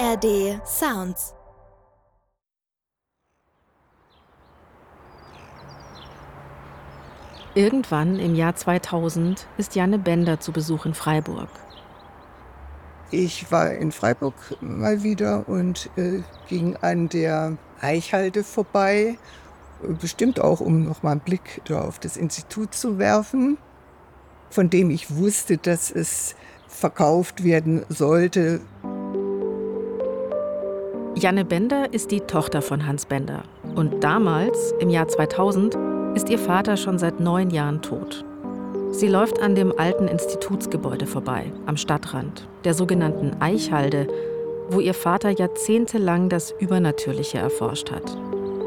ARD Sounds. Irgendwann im Jahr 2000 ist Janne Bender zu Besuch in Freiburg. Ich war in Freiburg mal wieder und ging an der Eichhalde vorbei, bestimmt auch, um noch mal einen Blick auf das Institut zu werfen, von dem ich wusste, dass es verkauft werden sollte. Janne Bender ist die Tochter von Hans Bender. Und damals, im Jahr 2000, ist ihr Vater schon seit 9 Jahren tot. Sie läuft an dem alten Institutsgebäude vorbei, am Stadtrand, der sogenannten Eichhalde, wo ihr Vater jahrzehntelang das Übernatürliche erforscht hat.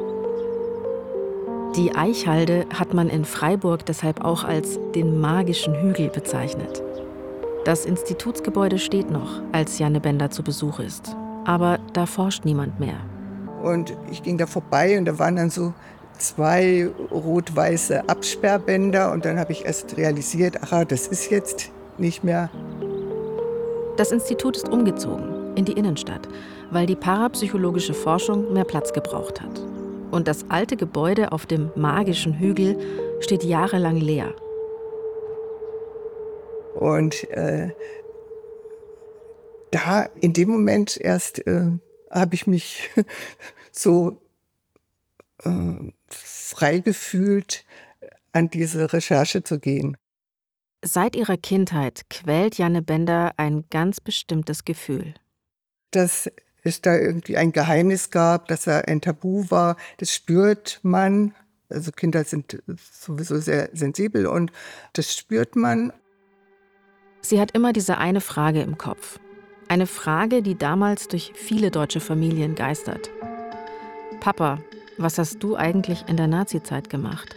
Die Eichhalde hat man in Freiburg deshalb auch als den magischen Hügel bezeichnet. Das Institutsgebäude steht noch, als Janne Bender zu Besuch ist. Aber da forscht niemand mehr. Und ich ging da vorbei und da waren dann so 2 rot-weiße Absperrbänder und dann habe ich erst realisiert, aha, das ist jetzt nicht mehr. Das Institut ist umgezogen in die Innenstadt, weil die parapsychologische Forschung mehr Platz gebraucht hat. Und das alte Gebäude auf dem magischen Hügel steht jahrelang leer. Und da in dem Moment erst habe ich mich so frei gefühlt, an diese Recherche zu gehen. Seit ihrer Kindheit quält Janne Bender ein ganz bestimmtes Gefühl. Dass es da irgendwie ein Geheimnis gab, dass da ein Tabu war, das spürt man. Also Kinder sind sowieso sehr sensibel und das spürt man. Sie hat immer diese eine Frage im Kopf. Eine Frage, die damals durch viele deutsche Familien geistert. Papa, was hast du eigentlich in der Nazizeit gemacht?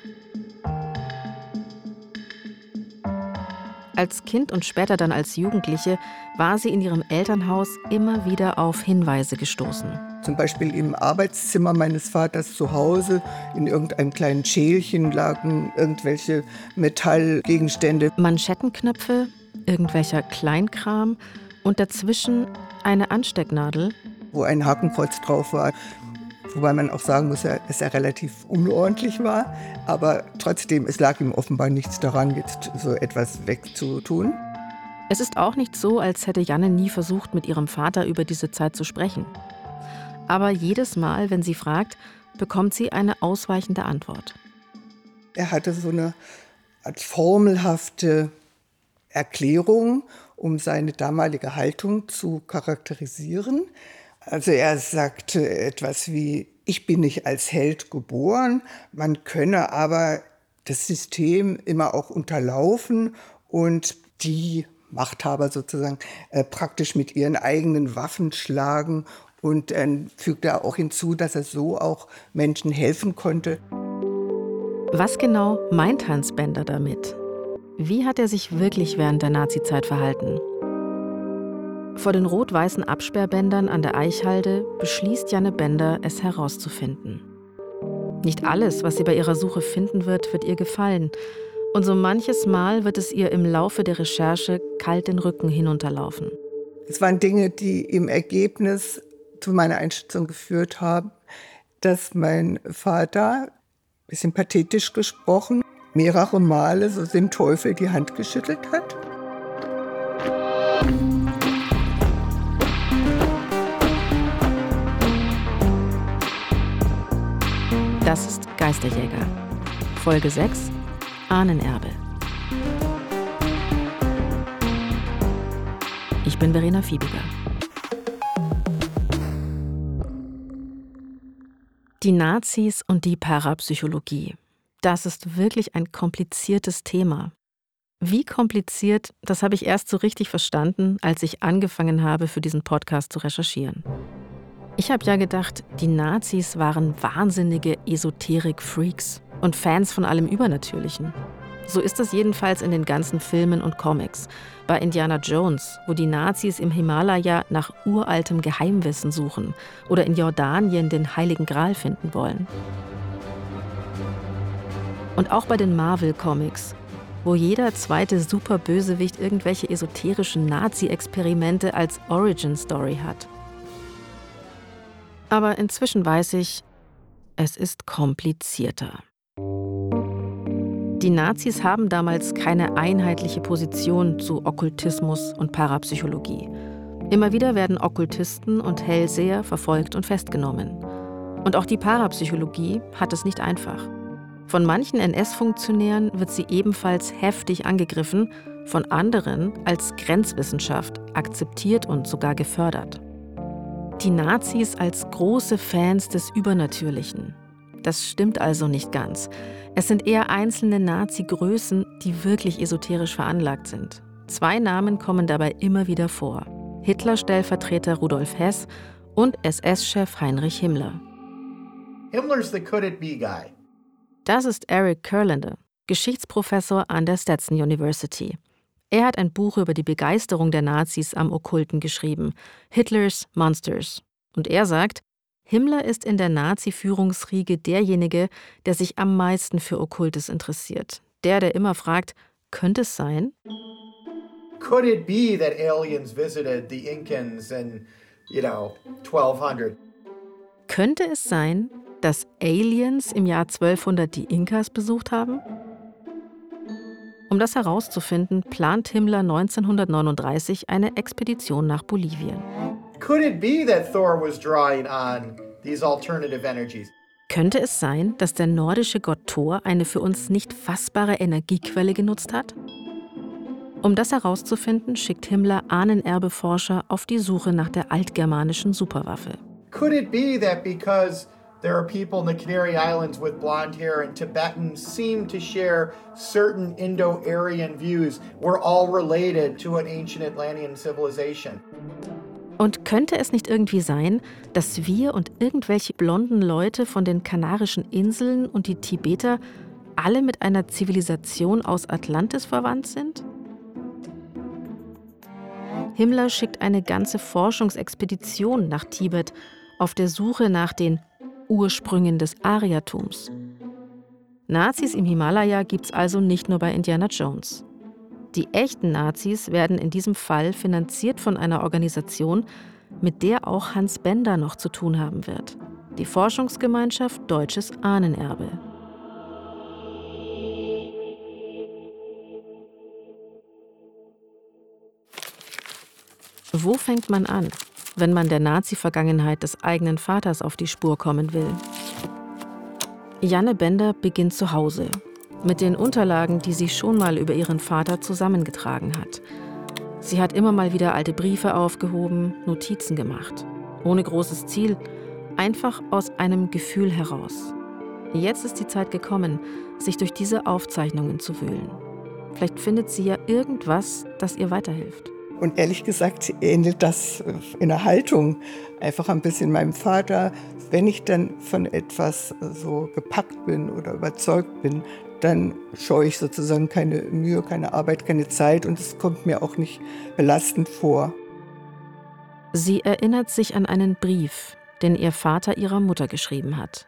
Als Kind und später dann als Jugendliche war sie in ihrem Elternhaus immer wieder auf Hinweise gestoßen. Zum Beispiel im Arbeitszimmer meines Vaters zu Hause, in irgendeinem kleinen Schälchen lagen irgendwelche Metallgegenstände. Manschettenknöpfe, irgendwelcher Kleinkram und dazwischen eine Anstecknadel, wo ein Hakenkreuz drauf war. Wobei man auch sagen muss, dass er relativ unordentlich war. Aber trotzdem, es lag ihm offenbar nichts daran, jetzt so etwas wegzutun. Es ist auch nicht so, als hätte Janne nie versucht, mit ihrem Vater über diese Zeit zu sprechen. Aber jedes Mal, wenn sie fragt, bekommt sie eine ausweichende Antwort. Er hatte so eine Art formelhafte Erklärung, um seine damalige Haltung zu charakterisieren. Also er sagte etwas wie, ich bin nicht als Held geboren, man könne aber das System immer auch unterlaufen und die Machthaber sozusagen praktisch mit ihren eigenen Waffen schlagen. Und dann fügte er auch hinzu, dass er so auch Menschen helfen konnte. Was genau meint Hans Bender damit? Wie hat er sich wirklich während der Nazizeit verhalten? Vor den rot-weißen Absperrbändern an der Eichhalde beschließt Janne Bender, es herauszufinden. Nicht alles, was sie bei ihrer Suche finden wird ihr gefallen. Und so manches Mal wird es ihr im Laufe der Recherche kalt den Rücken hinunterlaufen. Es waren Dinge, die im Ergebnis zu meiner Einschätzung geführt haben, dass mein Vater, ein bisschen pathetisch gesprochen, mehrere Male so dem Teufel die Hand geschüttelt hat. Das ist Geisterjäger. Folge 6, Ahnenerbe. Ich bin Verena Fiebiger. Die Nazis und die Parapsychologie. Das ist wirklich ein kompliziertes Thema. Wie kompliziert, das habe ich erst so richtig verstanden, als ich angefangen habe, für diesen Podcast zu recherchieren. Ich habe ja gedacht, die Nazis waren wahnsinnige Esoterik-Freaks und Fans von allem Übernatürlichen. So ist es jedenfalls in den ganzen Filmen und Comics. Bei Indiana Jones, wo die Nazis im Himalaya nach uraltem Geheimwissen suchen oder in Jordanien den Heiligen Gral finden wollen. Und auch bei den Marvel-Comics, wo jeder zweite Superbösewicht irgendwelche esoterischen Nazi-Experimente als Origin-Story hat. Aber inzwischen weiß ich, es ist komplizierter. Die Nazis haben damals keine einheitliche Position zu Okkultismus und Parapsychologie. Immer wieder werden Okkultisten und Hellseher verfolgt und festgenommen. Und auch die Parapsychologie hat es nicht einfach. Von manchen NS-Funktionären wird sie ebenfalls heftig angegriffen, von anderen als Grenzwissenschaft akzeptiert und sogar gefördert. Die Nazis als große Fans des Übernatürlichen. Das stimmt also nicht ganz. Es sind eher einzelne Nazi-Größen, die wirklich esoterisch veranlagt sind. 2 Namen kommen dabei immer wieder vor: Hitler-Stellvertreter Rudolf Hess und SS-Chef Heinrich Himmler. Himmler's the could-it-be guy. Das ist Eric Kurlander, Geschichtsprofessor an der Stetson University. Er hat ein Buch über die Begeisterung der Nazis am Okkulten geschrieben, Hitler's Monsters. Und er sagt, Himmler ist in der Nazi-Führungsriege derjenige, der sich am meisten für Okkultes interessiert. Der immer fragt, könnte es sein? Could it be that aliens visited the Incans in, 1200? Könnte es sein, dass Aliens im Jahr 1200 die Inkas besucht haben? Um das herauszufinden, plant Himmler 1939 eine Expedition nach Bolivien. Could it be that Thor was drawing on these alternative energies? Könnte es sein, dass der nordische Gott Thor eine für uns nicht fassbare Energiequelle genutzt hat? Um das herauszufinden, schickt Himmler Ahnenerbeforscher auf die Suche nach der altgermanischen Superwaffe. Could it be that because there are people in the Canary Islands with blonde hair and Tibetans seem to share certain Indo-Aryan views, we're all related to an ancient Atlantean civilization? Und könnte es nicht irgendwie sein, dass wir und irgendwelche blonden Leute von den Kanarischen Inseln und die Tibeter alle mit einer Zivilisation aus Atlantis verwandt sind? Himmler schickt eine ganze Forschungsexpedition nach Tibet auf der Suche nach den Ursprüngen des Aryatums. Nazis im Himalaya gibt's also nicht nur bei Indiana Jones. Die echten Nazis werden in diesem Fall finanziert von einer Organisation, mit der auch Hans Bender noch zu tun haben wird. Die Forschungsgemeinschaft Deutsches Ahnenerbe. Wo fängt man an, wenn man der Nazi-Vergangenheit des eigenen Vaters auf die Spur kommen will? Janne Bender beginnt zu Hause, mit den Unterlagen, die sie schon mal über ihren Vater zusammengetragen hat. Sie hat immer mal wieder alte Briefe aufgehoben, Notizen gemacht. Ohne großes Ziel, einfach aus einem Gefühl heraus. Jetzt ist die Zeit gekommen, sich durch diese Aufzeichnungen zu wühlen. Vielleicht findet sie ja irgendwas, das ihr weiterhilft. Und ehrlich gesagt ähnelt das in der Haltung einfach ein bisschen meinem Vater. Wenn ich dann von etwas so gepackt bin oder überzeugt bin, dann scheue ich sozusagen keine Mühe, keine Arbeit, keine Zeit und es kommt mir auch nicht belastend vor. Sie erinnert sich an einen Brief, den ihr Vater ihrer Mutter geschrieben hat,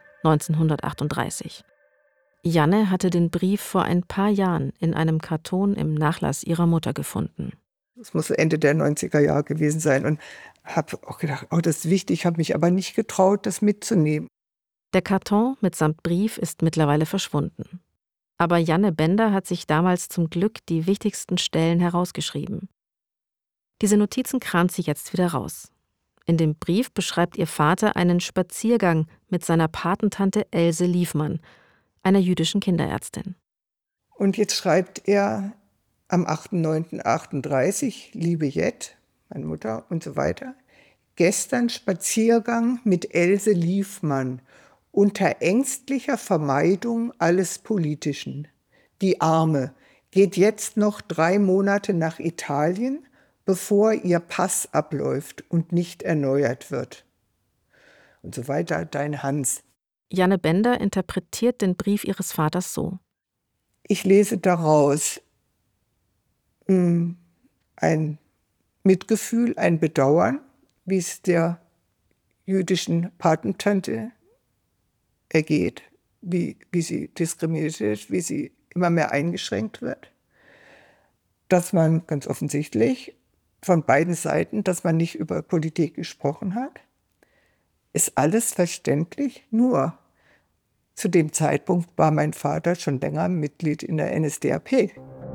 1938. Janne hatte den Brief vor ein paar Jahren in einem Karton im Nachlass ihrer Mutter gefunden. Das muss Ende der 90er Jahre gewesen sein und habe auch gedacht, oh, das ist wichtig, habe mich aber nicht getraut, das mitzunehmen. Der Karton mitsamt Brief ist mittlerweile verschwunden. Aber Janne Bender hat sich damals zum Glück die wichtigsten Stellen herausgeschrieben. Diese Notizen kramt sie jetzt wieder raus. In dem Brief beschreibt ihr Vater einen Spaziergang mit seiner Patentante Else Liefmann, einer jüdischen Kinderärztin. Und jetzt schreibt er am 8.9.38, liebe Jet, meine Mutter und so weiter, gestern Spaziergang mit Else Liefmann, unter ängstlicher Vermeidung alles Politischen. Die Arme geht jetzt noch 3 Monate nach Italien, bevor ihr Pass abläuft und nicht erneuert wird. Und so weiter, dein Hans. Janne Bender interpretiert den Brief ihres Vaters so. Ich lese daraus ein Mitgefühl, ein Bedauern, wie es der jüdischen Patentante ergeht, wie sie diskriminiert wird, wie sie immer mehr eingeschränkt wird. Dass man ganz offensichtlich von beiden Seiten, dass man nicht über Politik gesprochen hat. ist alles verständlich, nur zu dem Zeitpunkt war mein Vater schon länger Mitglied in der NSDAP.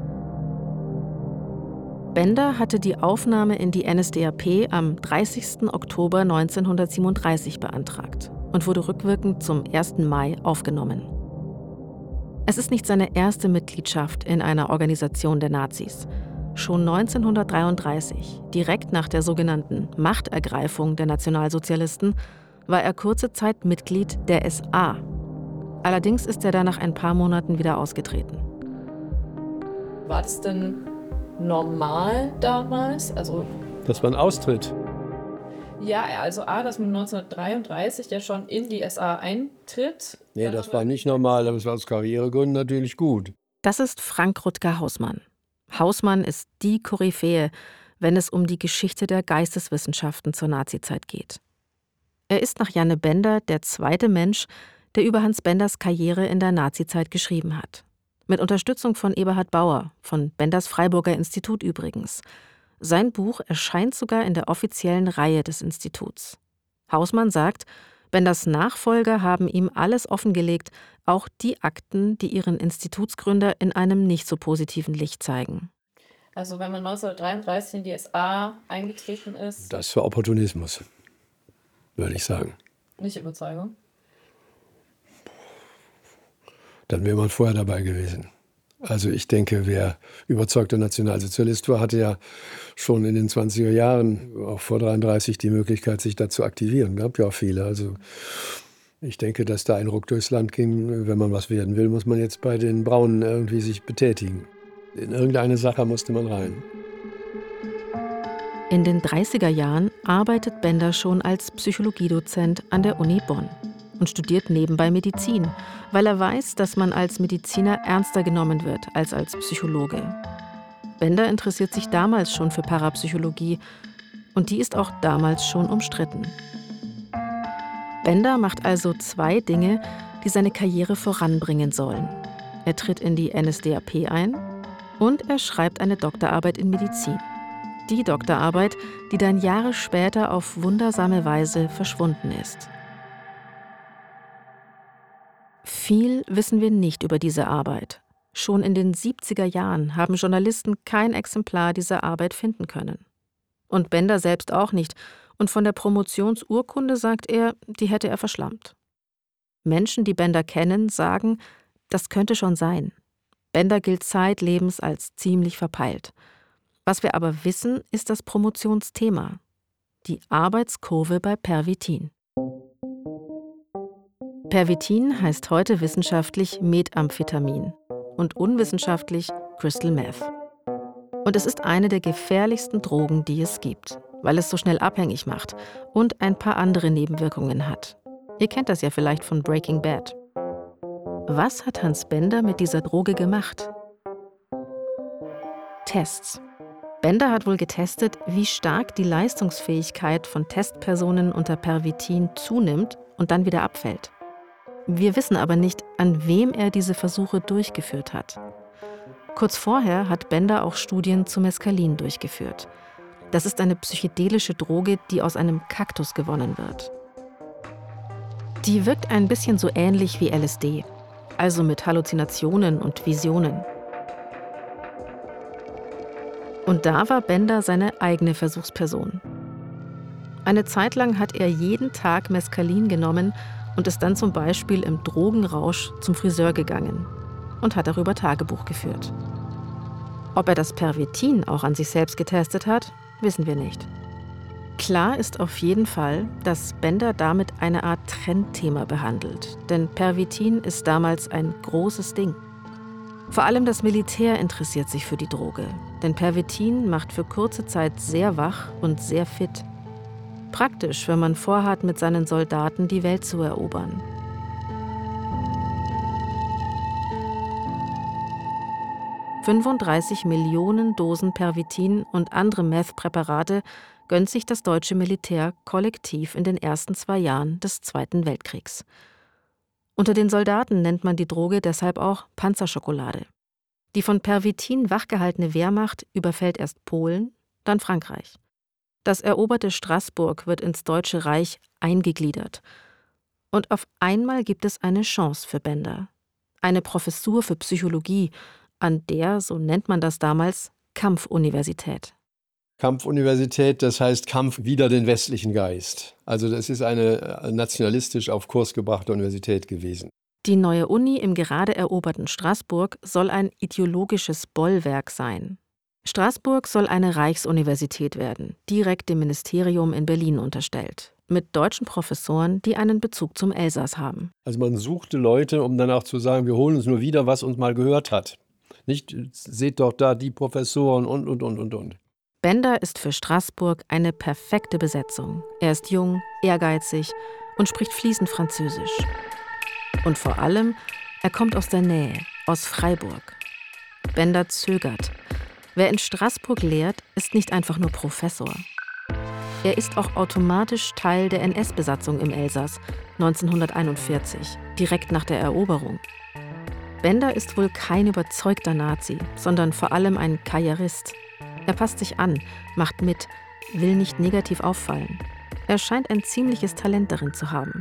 Bender hatte die Aufnahme in die NSDAP am 30. Oktober 1937 beantragt und wurde rückwirkend zum 1. Mai aufgenommen. Es ist nicht seine erste Mitgliedschaft in einer Organisation der Nazis. Schon 1933, direkt nach der sogenannten Machtergreifung der Nationalsozialisten, war er kurze Zeit Mitglied der SA. Allerdings ist er dann nach ein paar Monaten wieder ausgetreten. War das denn normal damals? Dass man austritt. Ja, also dass man 1933 ja schon in die SA eintritt. Nee, das war nicht normal, aber es war aus Karrieregründen natürlich gut. Das ist Frank Rutger Hausmann. Hausmann ist die Koryphäe, wenn es um die Geschichte der Geisteswissenschaften zur Nazizeit geht. Er ist nach Janne Bender der zweite Mensch, der über Hans Benders Karriere in der Nazizeit geschrieben hat. Mit Unterstützung von Eberhard Bauer, von Benders Freiburger Institut übrigens. Sein Buch erscheint sogar in der offiziellen Reihe des Instituts. Hausmann sagt, Benders Nachfolger haben ihm alles offengelegt, auch die Akten, die ihren Institutsgründer in einem nicht so positiven Licht zeigen. Also wenn man 1933 in die SA eingetreten ist... Das war Opportunismus, würde ich sagen. Nicht Überzeugung? Dann wäre man vorher dabei gewesen. Also ich denke, wer überzeugter Nationalsozialist war, hatte ja schon in den 20er Jahren, auch vor 1933, die Möglichkeit, sich da zu aktivieren. Gab ja auch viele. Also ich denke, dass da ein Ruck durchs Land ging. Wenn man was werden will, muss man jetzt bei den Braunen irgendwie sich betätigen. In irgendeine Sache musste man rein. In den 30er Jahren arbeitet Bender schon als Psychologiedozent an der Uni Bonn und studiert nebenbei Medizin, weil er weiß, dass man als Mediziner ernster genommen wird als Psychologe. Bender interessiert sich damals schon für Parapsychologie und die ist auch damals schon umstritten. Bender macht also zwei Dinge, die seine Karriere voranbringen sollen. Er tritt in die NSDAP ein und er schreibt eine Doktorarbeit in Medizin. Die Doktorarbeit, die dann Jahre später auf wundersame Weise verschwunden ist. Viel wissen wir nicht über diese Arbeit. Schon in den 70er Jahren haben Journalisten kein Exemplar dieser Arbeit finden können. Und Bender selbst auch nicht. Und von der Promotionsurkunde sagt er, die hätte er verschlammt. Menschen, die Bender kennen, sagen, das könnte schon sein. Bender gilt zeitlebens als ziemlich verpeilt. Was wir aber wissen, ist das Promotionsthema. Die Arbeitskurve bei Pervitin. Pervitin heißt heute wissenschaftlich Methamphetamin und unwissenschaftlich Crystal Meth. Und es ist eine der gefährlichsten Drogen, die es gibt, weil es so schnell abhängig macht und ein paar andere Nebenwirkungen hat. Ihr kennt das ja vielleicht von Breaking Bad. Was hat Hans Bender mit dieser Droge gemacht? Tests. Bender hat wohl getestet, wie stark die Leistungsfähigkeit von Testpersonen unter Pervitin zunimmt und dann wieder abfällt. Wir wissen aber nicht, an wem er diese Versuche durchgeführt hat. Kurz vorher hat Bender auch Studien zu Mescalin durchgeführt. Das ist eine psychedelische Droge, die aus einem Kaktus gewonnen wird. Die wirkt ein bisschen so ähnlich wie LSD, also mit Halluzinationen und Visionen. Und da war Bender seine eigene Versuchsperson. Eine Zeit lang hat er jeden Tag Mescalin genommen und ist dann zum Beispiel im Drogenrausch zum Friseur gegangen und hat darüber Tagebuch geführt. Ob er das Pervitin auch an sich selbst getestet hat, wissen wir nicht. Klar ist auf jeden Fall, dass Bender damit eine Art Trendthema behandelt, denn Pervitin ist damals ein großes Ding. Vor allem das Militär interessiert sich für die Droge, denn Pervitin macht für kurze Zeit sehr wach und sehr fit. Praktisch, wenn man vorhat, mit seinen Soldaten die Welt zu erobern. ...35 Millionen Dosen Pervitin und andere Meth-Präparate gönnt sich das deutsche Militär kollektiv in den ersten 2 Jahren des Zweiten Weltkriegs. Unter den Soldaten nennt man die Droge deshalb auch Panzerschokolade. Die von Pervitin wachgehaltene Wehrmacht überfällt erst Polen, dann Frankreich. Das eroberte Straßburg wird ins Deutsche Reich eingegliedert. Und auf einmal gibt es eine Chance für Benda. Eine Professur für Psychologie an der, so nennt man das damals, Kampfuniversität. Kampfuniversität, das heißt Kampf wider den westlichen Geist. Also das ist eine nationalistisch auf Kurs gebrachte Universität gewesen. Die neue Uni im gerade eroberten Straßburg soll ein ideologisches Bollwerk sein. Straßburg soll eine Reichsuniversität werden, direkt dem Ministerium in Berlin unterstellt, mit deutschen Professoren, die einen Bezug zum Elsass haben. Also man suchte Leute, um dann auch zu sagen, wir holen uns nur wieder, was uns mal gehört hat. Nicht, seht doch da die Professoren und. Benda ist für Straßburg eine perfekte Besetzung. Er ist jung, ehrgeizig und spricht fließend Französisch. Und vor allem, er kommt aus der Nähe, aus Freiburg. Benda zögert. Wer in Straßburg lehrt, ist nicht einfach nur Professor. Er ist auch automatisch Teil der NS-Besatzung im Elsass 1941, direkt nach der Eroberung. Benda ist wohl kein überzeugter Nazi, sondern vor allem ein Karrierist. Er passt sich an, macht mit, will nicht negativ auffallen. Er scheint ein ziemliches Talent darin zu haben.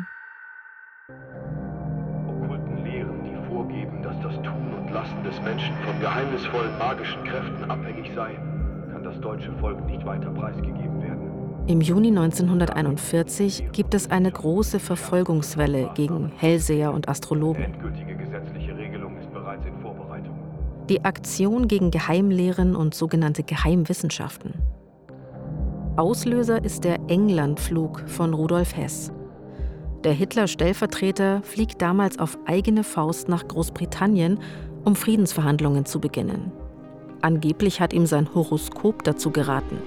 Okkulten Lehren, die vorgeben, dass das Tun und Lassen des Menschen von geheimnisvollen magischen Kräften abhängig sei, kann das deutsche Volk nicht weiter preisgegeben werden. Im Juni 1941 gibt es eine große Verfolgungswelle gegen Hellseher und Astrologen. Endgültige gesetzliche Regelung ist bereits in Vorbereitung. Die Aktion gegen Geheimlehren und sogenannte Geheimwissenschaften. Auslöser ist der Englandflug von Rudolf Hess. Der Hitler-Stellvertreter fliegt damals auf eigene Faust nach Großbritannien, um Friedensverhandlungen zu beginnen. Angeblich hat ihm sein Horoskop dazu geraten.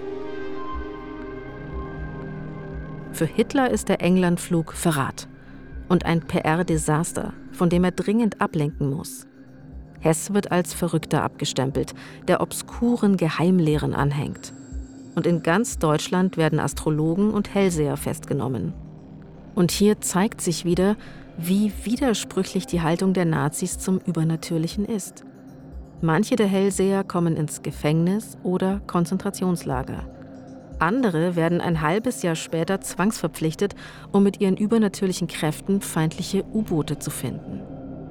Für Hitler ist der Englandflug Verrat und ein PR-Desaster, von dem er dringend ablenken muss. Hess wird als Verrückter abgestempelt, der obskuren Geheimlehren anhängt. Und in ganz Deutschland werden Astrologen und Hellseher festgenommen. Und hier zeigt sich wieder, wie widersprüchlich die Haltung der Nazis zum Übernatürlichen ist. Manche der Hellseher kommen ins Gefängnis oder Konzentrationslager. Andere werden ein halbes Jahr später zwangsverpflichtet, um mit ihren übernatürlichen Kräften feindliche U-Boote zu finden.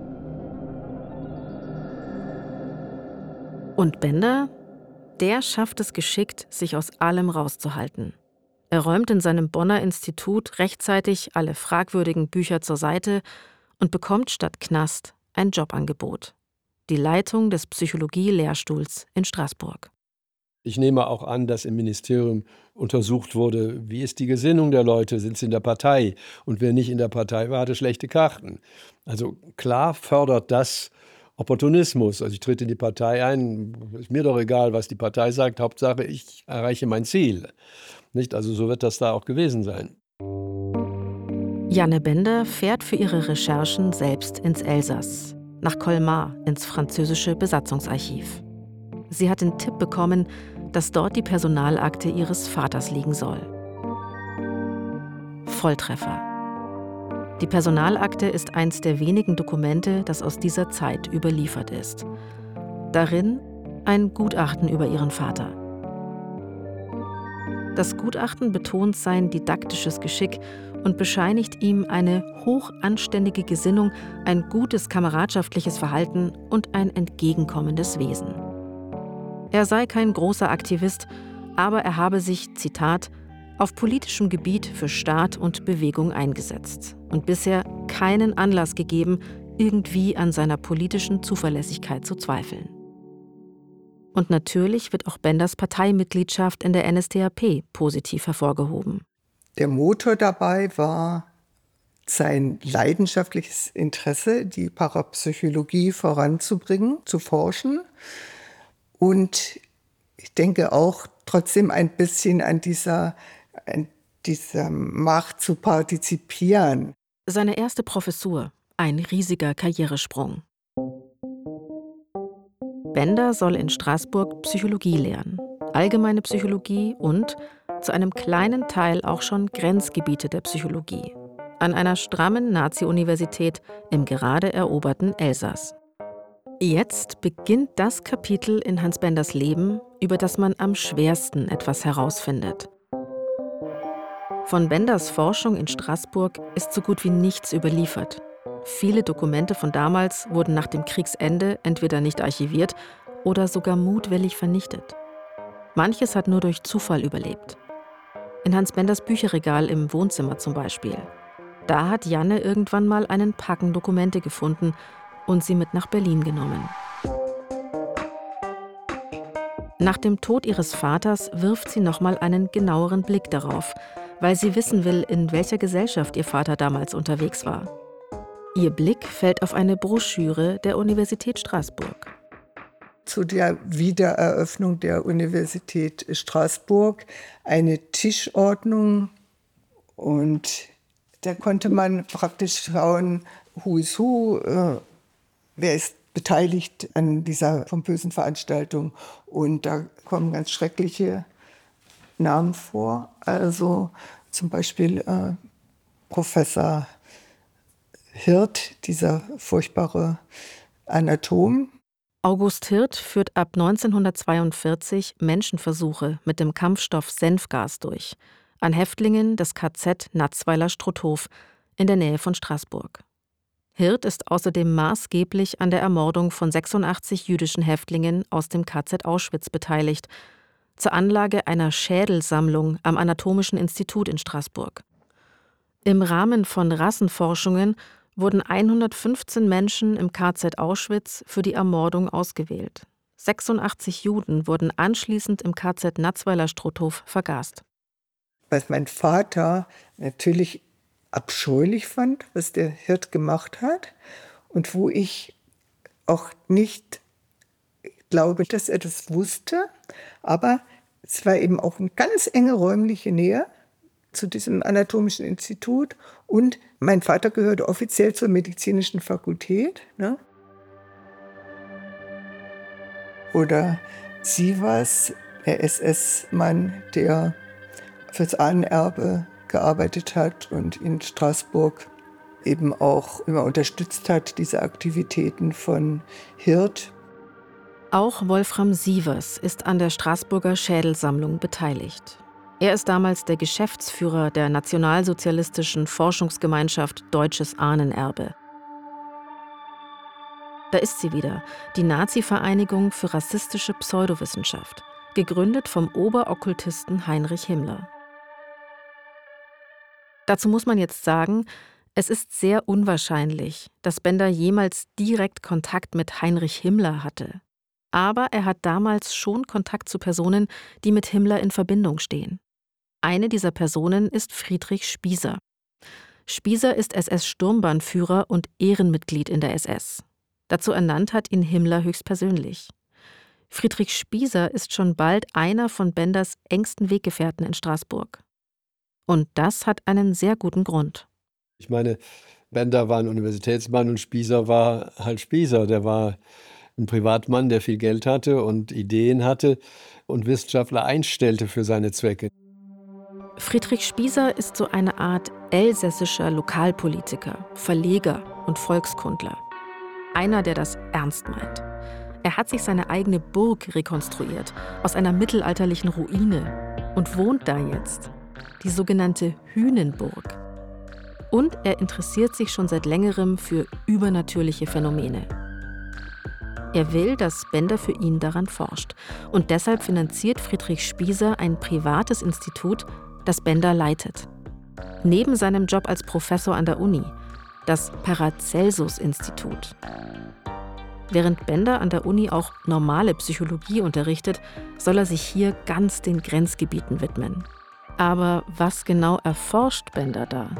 Und Benda, der schafft es geschickt, sich aus allem rauszuhalten. Er räumt in seinem Bonner Institut rechtzeitig alle fragwürdigen Bücher zur Seite und bekommt statt Knast ein Jobangebot. Die Leitung des Psychologie-Lehrstuhls in Straßburg. Ich nehme auch an, dass im Ministerium untersucht wurde, wie ist die Gesinnung der Leute, sind sie in der Partei? Und wer nicht in der Partei war, hatte schlechte Karten. Also klar fördert das Opportunismus. Also ich trete in die Partei ein, ist mir doch egal, was die Partei sagt, Hauptsache ich erreiche mein Ziel. Nicht? Also so wird das da auch gewesen sein. Janne Benda fährt für ihre Recherchen selbst ins Elsass, nach Colmar, ins französische Besatzungsarchiv. Sie hat den Tipp bekommen, dass dort die Personalakte ihres Vaters liegen soll. Volltreffer. Die Personalakte ist eins der wenigen Dokumente, das aus dieser Zeit überliefert ist. Darin ein Gutachten über ihren Vater. Das Gutachten betont sein didaktisches Geschick und bescheinigt ihm eine hochanständige Gesinnung, ein gutes kameradschaftliches Verhalten und ein entgegenkommendes Wesen. Er sei kein großer Aktivist, aber er habe sich, Zitat, auf politischem Gebiet für Staat und Bewegung eingesetzt und bisher keinen Anlass gegeben, irgendwie an seiner politischen Zuverlässigkeit zu zweifeln. Und natürlich wird auch Bendas Parteimitgliedschaft in der NSDAP positiv hervorgehoben. Der Motor dabei war sein leidenschaftliches Interesse, die Parapsychologie voranzubringen, zu forschen. Und ich denke auch trotzdem ein bisschen an dieser Macht zu partizipieren. Seine erste Professur, ein riesiger Karrieresprung. Benda soll in Straßburg Psychologie lehren, allgemeine Psychologie und zu einem kleinen Teil auch schon Grenzgebiete der Psychologie, an einer strammen Nazi-Universität im gerade eroberten Elsass. Jetzt beginnt das Kapitel in Hans Bendas Leben, über das man am schwersten etwas herausfindet. Von Benders Forschung in Straßburg ist so gut wie nichts überliefert. Viele Dokumente von damals wurden nach dem Kriegsende entweder nicht archiviert oder sogar mutwillig vernichtet. Manches hat nur durch Zufall überlebt. In Hans Benders Bücherregal im Wohnzimmer zum Beispiel. Da hat Janne irgendwann mal einen Packen Dokumente gefunden und sie mit nach Berlin genommen. Nach dem Tod ihres Vaters wirft sie nochmal einen genaueren Blick darauf, weil sie wissen will, in welcher Gesellschaft ihr Vater damals unterwegs war. Ihr Blick fällt auf eine Broschüre der Universität Straßburg. Zu der Wiedereröffnung der Universität Straßburg eine Tischordnung, und da konnte man praktisch schauen, who is who, wer ist beteiligt an dieser pompösen Veranstaltung, und da kommen ganz schreckliche Namen vor, also zum Beispiel Professor Hirt, dieser furchtbare Anatom. August Hirt führt ab 1942 Menschenversuche mit dem Kampfstoff Senfgas durch, an Häftlingen des KZ Natzweiler-Struthof in der Nähe von Straßburg. Hirt ist außerdem maßgeblich an der Ermordung von 86 jüdischen Häftlingen aus dem KZ Auschwitz beteiligt, zur Anlage einer Schädelsammlung am Anatomischen Institut in Straßburg. Im Rahmen von Rassenforschungen wurden 115 Menschen im KZ Auschwitz für die Ermordung ausgewählt. 86 Juden wurden anschließend im KZ Natzweiler-Struthof vergast. Was mein Vater natürlich abscheulich fand, was der Hirt gemacht hat, und wo ich auch nicht glaube, dass er das wusste, aber es war eben auch eine ganz enge räumliche Nähe zu diesem Anatomischen Institut, und mein Vater gehörte offiziell zur medizinischen Fakultät. Ne? Oder Sievers, der SS-Mann, der fürs Ahnenerbe gearbeitet hat und in Straßburg eben auch immer unterstützt hat, diese Aktivitäten von Hirt. Auch Wolfram Sievers ist an der Straßburger Schädelsammlung beteiligt. Er ist damals der Geschäftsführer der nationalsozialistischen Forschungsgemeinschaft Deutsches Ahnenerbe. Da ist sie wieder, die Nazi-Vereinigung für rassistische Pseudowissenschaft, gegründet vom Oberokkultisten Heinrich Himmler. Dazu muss man jetzt sagen, es ist sehr unwahrscheinlich, dass Bender jemals direkt Kontakt mit Heinrich Himmler hatte. Aber er hat damals schon Kontakt zu Personen, die mit Himmler in Verbindung stehen. Eine dieser Personen ist Friedrich Spieser. Spieser ist SS-Sturmbahnführer und Ehrenmitglied in der SS. Dazu ernannt hat ihn Himmler höchstpersönlich. Friedrich Spieser ist schon bald einer von Benders engsten Weggefährten in Straßburg. Und das hat einen sehr guten Grund. Ich meine, Bender war ein Universitätsmann und Spieser war halt Spieser. Der war ein Privatmann, der viel Geld hatte und Ideen hatte und Wissenschaftler einstellte für seine Zwecke. Friedrich Spieser ist so eine Art elsässischer Lokalpolitiker, Verleger und Volkskundler. Einer, der das ernst meint. Er hat sich seine eigene Burg rekonstruiert, aus einer mittelalterlichen Ruine, und wohnt da jetzt. Die sogenannte Hünenburg. Und er interessiert sich schon seit längerem für übernatürliche Phänomene. Er will, dass Bender für ihn daran forscht. Und deshalb finanziert Friedrich Spieser ein privates Institut, das Bender leitet. Neben seinem Job als Professor an der Uni, das Paracelsus-Institut. Während Bender an der Uni auch normale Psychologie unterrichtet, soll er sich hier ganz den Grenzgebieten widmen. Aber was genau erforscht Bender da?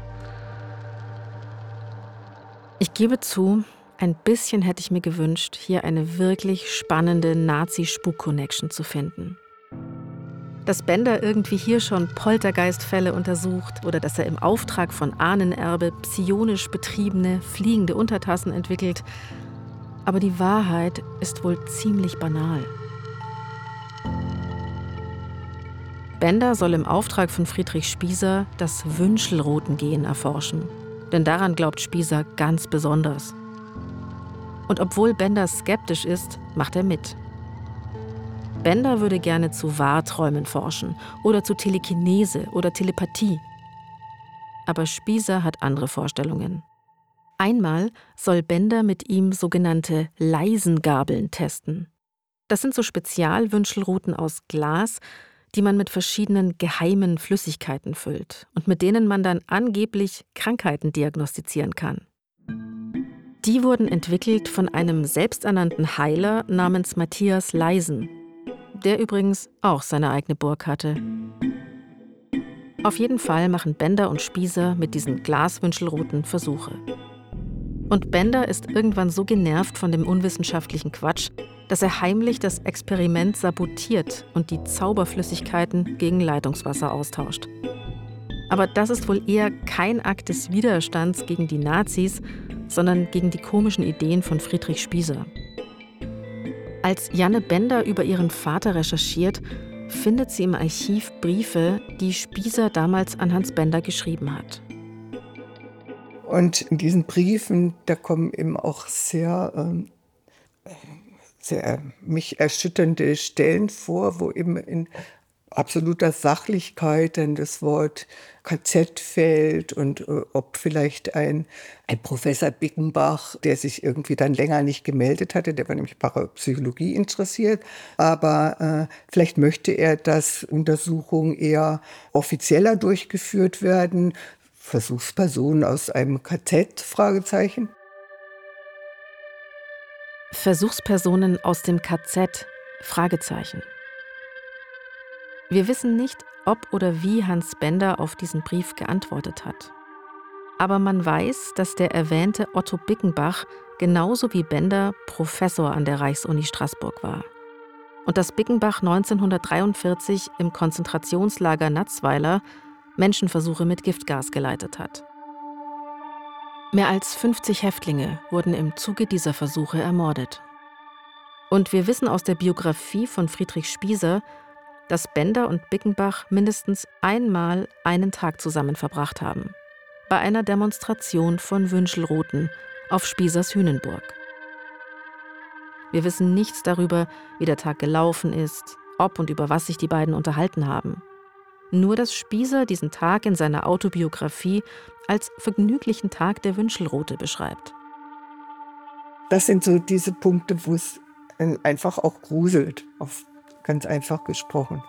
Ich gebe zu, ein bisschen hätte ich mir gewünscht, hier eine wirklich spannende Nazi-Spuk-Connection zu finden. Dass Bender irgendwie hier schon Poltergeistfälle untersucht oder dass er im Auftrag von Ahnenerbe psionisch betriebene, fliegende Untertassen entwickelt. Aber die Wahrheit ist wohl ziemlich banal. Bender soll im Auftrag von Friedrich Spieser das Wünschelroten-Gen erforschen. Denn daran glaubt Spieser ganz besonders. Und obwohl Bender skeptisch ist, macht er mit. Bender würde gerne zu Wahrträumen forschen oder zu Telekinese oder Telepathie. Aber Spießer hat andere Vorstellungen. Einmal soll Bender mit ihm sogenannte Leisengabeln testen. Das sind so Spezialwünschelruten aus Glas, die man mit verschiedenen geheimen Flüssigkeiten füllt und mit denen man dann angeblich Krankheiten diagnostizieren kann. Die wurden entwickelt von einem selbsternannten Heiler namens Matthias Leisen, der übrigens auch seine eigene Burg hatte. Auf jeden Fall machen Bender und Spießer mit diesen Glaswünschelruten Versuche. Und Bender ist irgendwann so genervt von dem unwissenschaftlichen Quatsch, dass er heimlich das Experiment sabotiert und die Zauberflüssigkeiten gegen Leitungswasser austauscht. Aber das ist wohl eher kein Akt des Widerstands gegen die Nazis, sondern gegen die komischen Ideen von Friedrich Spießer. Als Janne Bender über ihren Vater recherchiert, findet sie im Archiv Briefe, die Spießer damals an Hans Bender geschrieben hat. Und in diesen Briefen, da kommen eben auch sehr mich erschütternde Stellen vor, wo eben in absoluter Sachlichkeit dann das Wort KZ fällt und ob vielleicht ein Professor Bickenbach, der sich irgendwie dann länger nicht gemeldet hatte, der war nämlich Parapsychologie interessiert, aber vielleicht möchte er, dass Untersuchungen eher offizieller durchgeführt werden. Versuchspersonen aus einem KZ? Fragezeichen. Versuchspersonen aus dem KZ? Fragezeichen. Wir wissen nicht, ob oder wie Hans Bender auf diesen Brief geantwortet hat. Aber man weiß, dass der erwähnte Otto Bickenbach genauso wie Bender Professor an der Reichsuni Straßburg war. Und dass Bickenbach 1943 im Konzentrationslager Natzweiler Menschenversuche mit Giftgas geleitet hat. Mehr als 50 Häftlinge wurden im Zuge dieser Versuche ermordet. Und wir wissen aus der Biografie von Friedrich Spießer, dass Bender und Bickenbach mindestens einmal einen Tag zusammen verbracht haben. Bei einer Demonstration von Wünschelruten auf Spießers Hünenburg. Wir wissen nichts darüber, wie der Tag gelaufen ist, ob und über was sich die beiden unterhalten haben. Nur, dass Spießer diesen Tag in seiner Autobiografie als vergnüglichen Tag der Wünschelrute beschreibt. Das sind so diese Punkte, wo es einfach auch gruselt, ganz einfach gesprochen.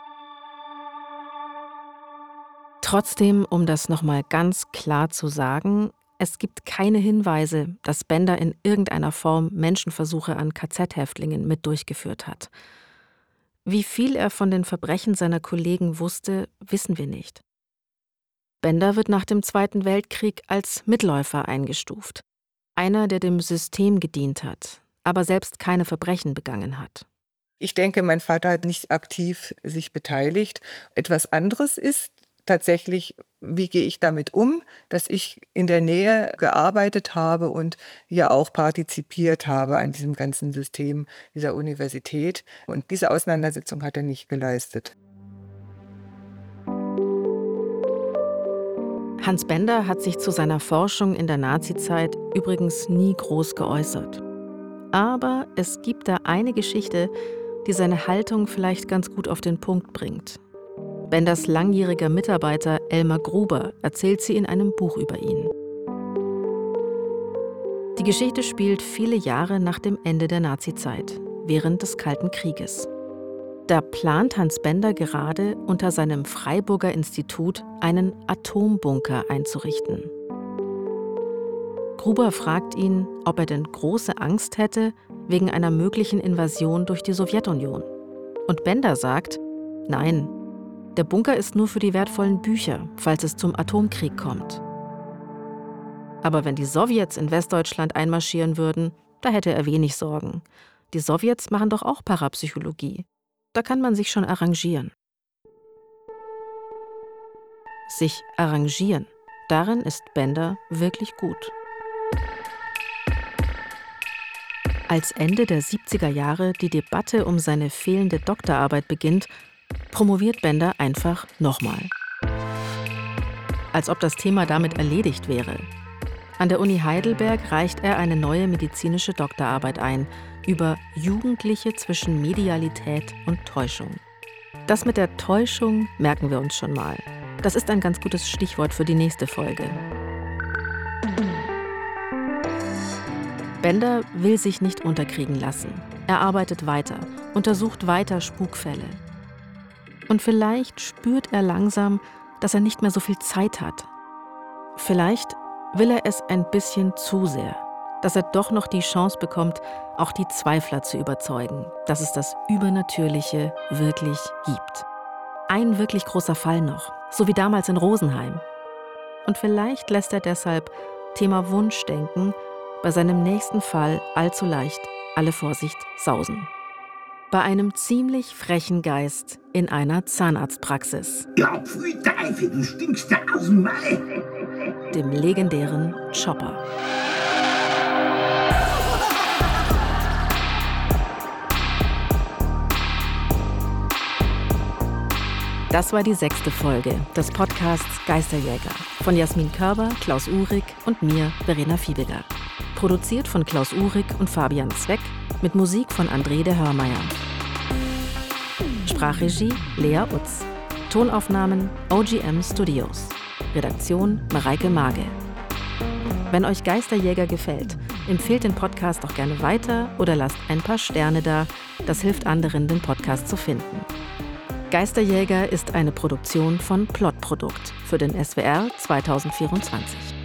Trotzdem, um das nochmal ganz klar zu sagen, es gibt keine Hinweise, dass Bender in irgendeiner Form Menschenversuche an KZ-Häftlingen mit durchgeführt hat. Wie viel er von den Verbrechen seiner Kollegen wusste, wissen wir nicht. Bender wird nach dem Zweiten Weltkrieg als Mitläufer eingestuft. Einer, der dem System gedient hat, aber selbst keine Verbrechen begangen hat. Ich denke, mein Vater hat nicht aktiv sich beteiligt. Etwas anderes ist tatsächlich, wie gehe ich damit um, dass ich in der Nähe gearbeitet habe und ja auch partizipiert habe an diesem ganzen System dieser Universität. Und diese Auseinandersetzung hat er nicht geleistet. Hans Bender hat sich zu seiner Forschung in der Nazizeit übrigens nie groß geäußert. Aber es gibt da eine Geschichte, die seine Haltung vielleicht ganz gut auf den Punkt bringt. Benders langjähriger Mitarbeiter Elmar Gruber erzählt sie in einem Buch über ihn. Die Geschichte spielt viele Jahre nach dem Ende der Nazizeit, während des Kalten Krieges. Da plant Hans Bender gerade, unter seinem Freiburger Institut einen Atombunker einzurichten. Gruber fragt ihn, ob er denn große Angst hätte wegen einer möglichen Invasion durch die Sowjetunion. Und Bender sagt, nein, der Bunker ist nur für die wertvollen Bücher, falls es zum Atomkrieg kommt. Aber wenn die Sowjets in Westdeutschland einmarschieren würden, da hätte er wenig Sorgen. Die Sowjets machen doch auch Parapsychologie. Da kann man sich schon arrangieren. Sich arrangieren, darin ist Bender wirklich gut. Als Ende der 70er Jahre die Debatte um seine fehlende Doktorarbeit beginnt, promoviert Bender einfach nochmal. Als ob das Thema damit erledigt wäre. An der Uni Heidelberg reicht er eine neue medizinische Doktorarbeit ein, über Jugendliche zwischen Medialität und Täuschung. Das mit der Täuschung merken wir uns schon mal. Das ist ein ganz gutes Stichwort für die nächste Folge. Bender will sich nicht unterkriegen lassen. Er arbeitet weiter, untersucht weiter Spukfälle. Und vielleicht spürt er langsam, dass er nicht mehr so viel Zeit hat. Vielleicht will er es ein bisschen zu sehr, dass er doch noch die Chance bekommt, auch die Zweifler zu überzeugen, dass es das Übernatürliche wirklich gibt. Ein wirklich großer Fall noch, so wie damals in Rosenheim. Und vielleicht lässt er deshalb Thema Wunschdenken bei seinem nächsten Fall allzu leicht alle Vorsicht sausen. Bei einem ziemlich frechen Geist in einer Zahnarztpraxis. Ja, pfui Teufel, du stinkst ja aus dem Mai. Dem legendären Chopper. Das war die 6. Folge des Podcasts Geisterjäger von Jasmin Körber, Klaus Uhrig und mir, Verena Fibiger. Produziert von Klaus Uhrig und Fabian Zweck mit Musik von André de Hörmeier. Sprachregie Lea Utz. Tonaufnahmen OGM Studios. Redaktion Mareike Mage. Wenn euch Geisterjäger gefällt, empfehlt den Podcast auch gerne weiter oder lasst ein paar Sterne da. Das hilft anderen, den Podcast zu finden. Geisterjäger ist eine Produktion von Plotprodukt für den SWR 2024.